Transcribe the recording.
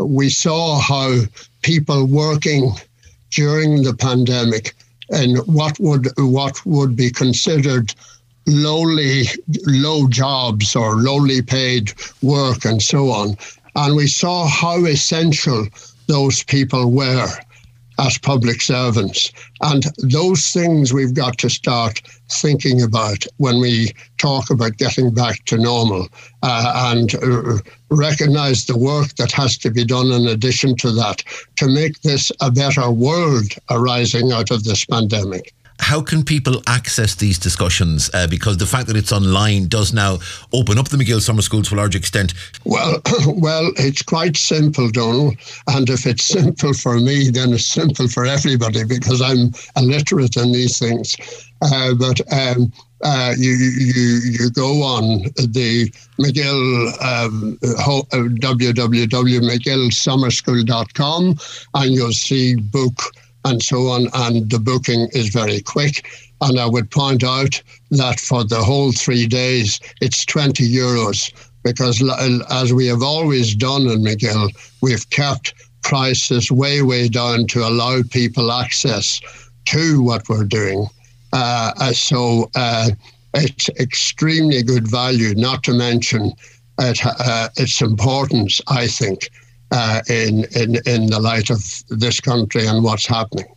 we saw how people working during the pandemic and what would be considered low jobs or lowly paid work and so on. And we saw how essential those people were as public servants. And those things we've got to start thinking about when we talk about getting back to normal, and recognise the work that has to be done in addition to that to make this a better world arising out of this pandemic. How can people access these discussions? Because the fact that it's online does now open up the McGill Summer School to a large extent. Well, it's quite simple, Donald. And if it's simple for me, then it's simple for everybody because I'm illiterate in these things. But you go on the McGill, www.mcgillsummerschool.com, and you'll see book and so on, and the booking is very quick. And I would point out that for the whole 3 days, it's €20, because as we have always done in McGill, we've kept prices way down to allow people access to what we're doing. So it's extremely good value, not to mention its importance, I think, in the light of this country and what's happening.